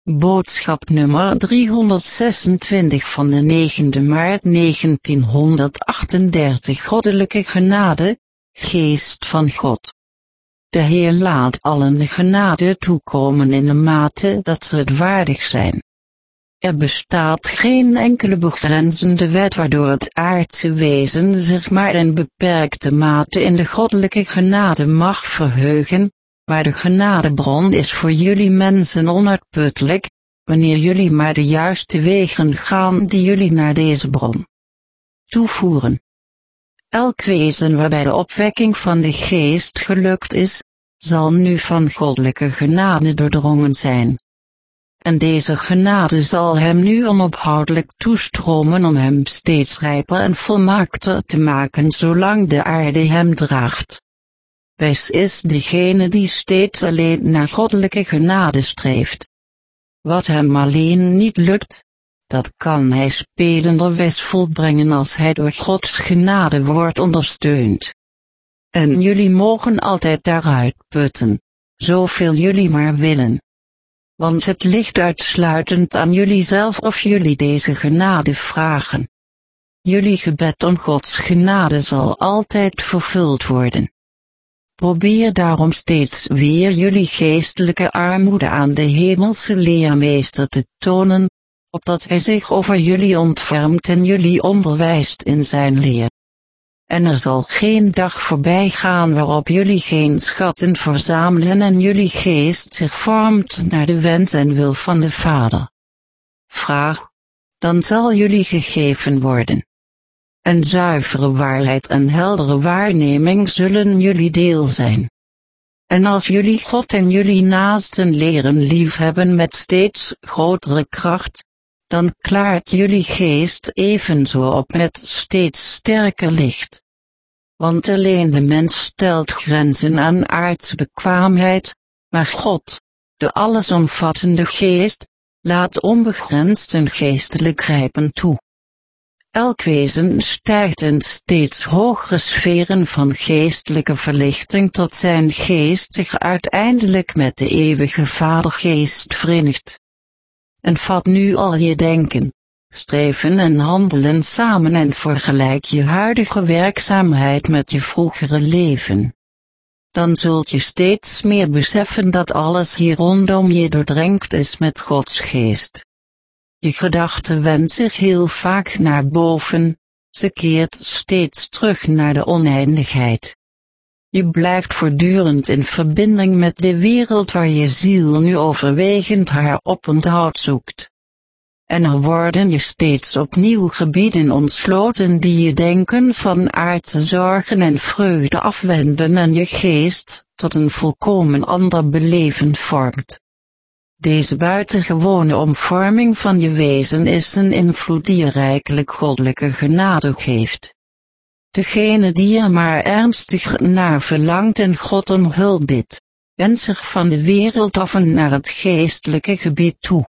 Boodschap nummer 326 van de 9e maart 1938. Goddelijke genade, Geest van God. De Heer laat allen de genade toekomen in de mate dat ze het waardig zijn. Er bestaat geen enkele begrenzende wet waardoor het aardse wezen zich maar in beperkte mate in de goddelijke genade mag verheugen, maar de genadebron is voor jullie mensen onuitputtelijk, wanneer jullie maar de juiste wegen gaan die jullie naar deze bron toevoeren. Elk wezen waarbij de opwekking van de geest gelukt is, zal nu van goddelijke genade doordrongen zijn. En deze genade zal hem nu onophoudelijk toestromen om hem steeds rijper en volmaakter te maken zolang de aarde hem draagt. Wijs is degene die steeds alleen naar goddelijke genade streeft. Wat hem alleen niet lukt, dat kan hij spelenderwijs volbrengen als hij door Gods genade wordt ondersteund. En jullie mogen altijd daaruit putten, zoveel jullie maar willen. Want het ligt uitsluitend aan jullie zelf of jullie deze genade vragen. Jullie gebed om Gods genade zal altijd vervuld worden. Probeer daarom steeds weer jullie geestelijke armoede aan de hemelse leermeester te tonen, opdat hij zich over jullie ontfermt en jullie onderwijst in zijn leer. En er zal geen dag voorbij gaan waarop jullie geen schatten verzamelen en jullie geest zich vormt naar de wens en wil van de Vader. Vraag, dan zal jullie gegeven worden. En zuivere waarheid en heldere waarneming zullen jullie deel zijn. En als jullie God en jullie naasten leren liefhebben met steeds grotere kracht, dan klaart jullie geest evenzo op met steeds sterker licht. Want alleen de mens stelt grenzen aan aardse bekwaamheid, maar God, de allesomvattende geest, laat onbegrensd en geestelijk rijpen toe. Elk wezen stijgt in steeds hogere sferen van geestelijke verlichting tot zijn geest zich uiteindelijk met de eeuwige Vadergeest verenigt. En vat nu al je denken, streven en handelen samen en vergelijk je huidige werkzaamheid met je vroegere leven. Dan zult je steeds meer beseffen dat alles hier rondom je doordrenkt is met Gods geest. Je gedachte wendt zich heel vaak naar boven, ze keert steeds terug naar de oneindigheid. Je blijft voortdurend in verbinding met de wereld waar je ziel nu overwegend haar oponthoud zoekt. En er worden je steeds opnieuw gebieden ontsloten die je denken van aardse zorgen en vreugde afwenden en je geest tot een volkomen ander beleven vormt. Deze buitengewone omvorming van je wezen is een invloed die je rijkelijk goddelijke genade geeft. Degene die er maar ernstig naar verlangt en God om hulp bidt, wendt zich van de wereld af en naar het geestelijke gebied toe.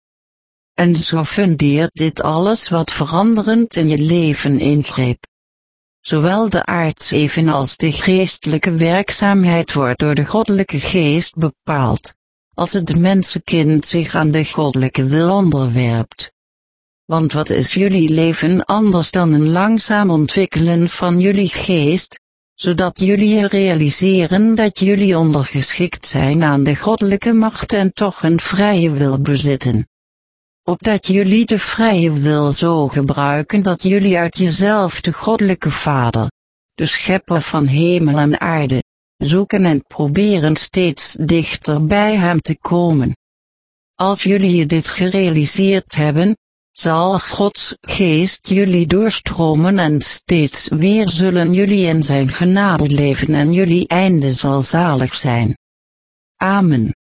En zo fundeert dit alles wat veranderend in je leven ingreep. Zowel de aardse evenals de geestelijke werkzaamheid wordt door de goddelijke geest bepaald, als het mensenkind zich aan de goddelijke wil onderwerpt. Want wat is jullie leven anders dan een langzaam ontwikkelen van jullie geest, zodat jullie realiseren dat jullie ondergeschikt zijn aan de goddelijke macht en toch een vrije wil bezitten. Opdat jullie de vrije wil zo gebruiken dat jullie uit jezelf de goddelijke Vader, de schepper van hemel en aarde, zoeken en proberen steeds dichter bij hem te komen. Als jullie dit gerealiseerd hebben, zal Gods geest jullie doorstromen en steeds weer zullen jullie in zijn genade leven en jullie einde zal zalig zijn. Amen.